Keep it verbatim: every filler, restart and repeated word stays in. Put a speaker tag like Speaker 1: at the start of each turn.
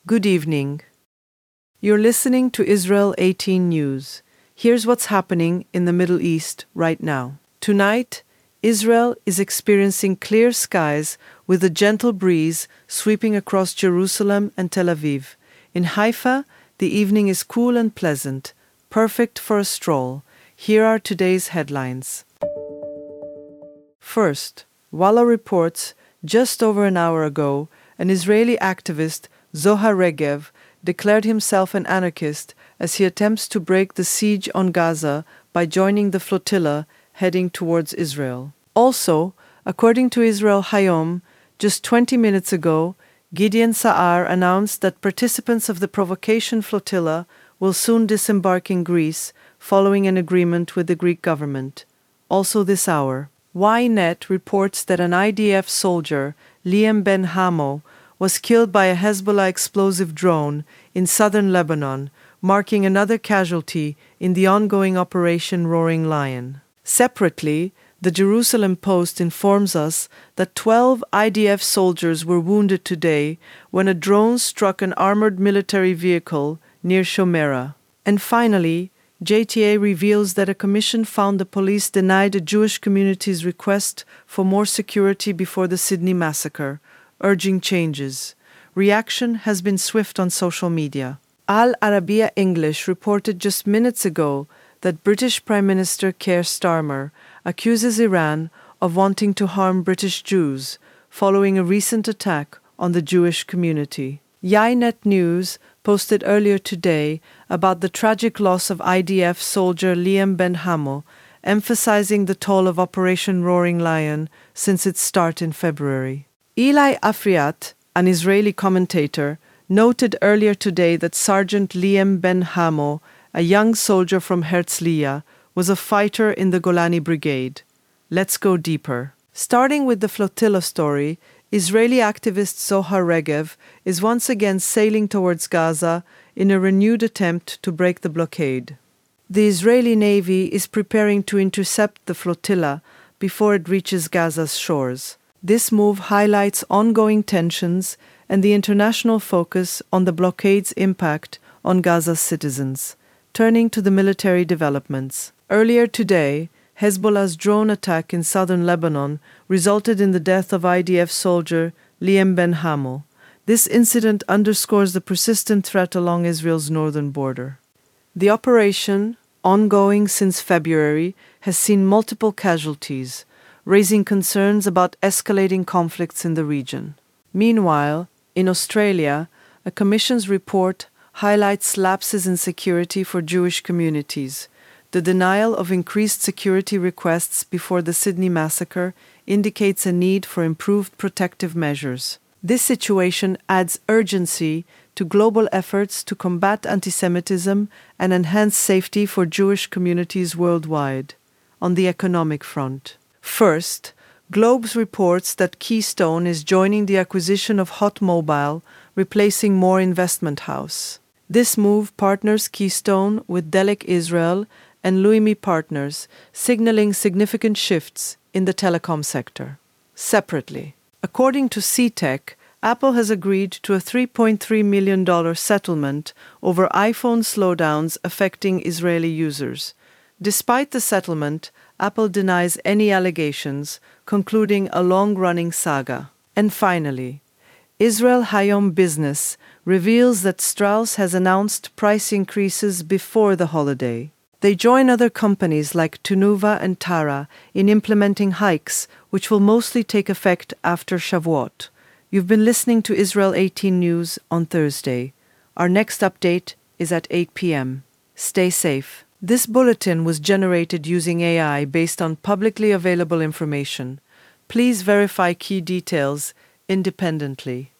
Speaker 1: Good evening. You're listening to Israel eighteen News. Here's what's happening in the Middle East right now. Tonight, Israel is experiencing clear skies with a gentle breeze sweeping across Jerusalem and Tel Aviv. In Haifa, the evening is cool and pleasant, perfect for a stroll. Here are today's headlines. First, Walla reports just over an hour ago, an Israeli activist, Zohar Regev, declared himself an anarchist as he attempts to break the siege on Gaza by joining the flotilla heading towards Israel. Also, according to Israel Hayom, just twenty minutes ago, Gideon Sa'ar announced that participants of the provocation flotilla will soon disembark in Greece following an agreement with the Greek government. Also this hour, Ynet reports that an I D F soldier, Liam Ben Hamo, was killed by a Hezbollah explosive drone in southern Lebanon, marking another casualty in the ongoing Operation Roaring Lion. Separately, the Jerusalem Post informs us that twelve I D F soldiers were wounded today when a drone struck an armored military vehicle near Shomera. And finally, J T A reveals that a commission found the police denied a Jewish community's request for more security before the Sydney massacre, urging changes. Reaction has been swift on social media. Al Arabiya English reported just minutes ago that British Prime Minister Keir Starmer accuses Iran of wanting to harm British Jews following a recent attack on the Jewish community. Ynet News posted earlier today about the tragic loss of I D F soldier Liam Ben Hamo, emphasizing the toll of Operation Roaring Lion since its start in February. Eli Afriat, an Israeli commentator, noted earlier today that Sergeant Liam Ben Hamo, a young soldier from Herzliya, was a fighter in the Golani Brigade. Let's go deeper. Starting with the flotilla story, Israeli activist Zohar Regev is once again sailing towards Gaza in a renewed attempt to break the blockade. The Israeli Navy is preparing to intercept the flotilla before it reaches Gaza's shores. This move highlights ongoing tensions and the international focus on the blockade's impact on Gaza's citizens. Turning to the military developments. Earlier today, Hezbollah's drone attack in southern Lebanon resulted in the death of I D F soldier Liam Ben Hamo. This incident underscores the persistent threat along Israel's northern border. The operation, ongoing since February, has seen multiple casualties, raising concerns about escalating conflicts in the region. Meanwhile, in Australia, a commission's report highlights lapses in security for Jewish communities. The denial of increased security requests before the Sydney massacre indicates a need for improved protective measures. This situation adds urgency to global efforts to combat antisemitism and enhance safety for Jewish communities worldwide. On the economic front. First, Globes reports that Keystone is joining the acquisition of Hot Mobile, replacing More Investment House. This move partners Keystone with Delek Israel and Luimi Partners, signaling significant shifts in the telecom sector. Separately, according to C Tech, Apple has agreed to a three point three million dollars settlement over iPhone slowdowns affecting Israeli users. Despite the settlement, Apple denies any allegations, concluding a long-running saga. And finally, Israel Hayom Business reveals that Strauss has announced price increases before the holiday. They join other companies like Tunuva and Tara in implementing hikes, which will mostly take effect after Shavuot. You've been listening to Israel eighteen News on Thursday. Our next update is at eight p.m. Stay safe. This bulletin was generated using A I based on publicly available information. Please verify key details independently.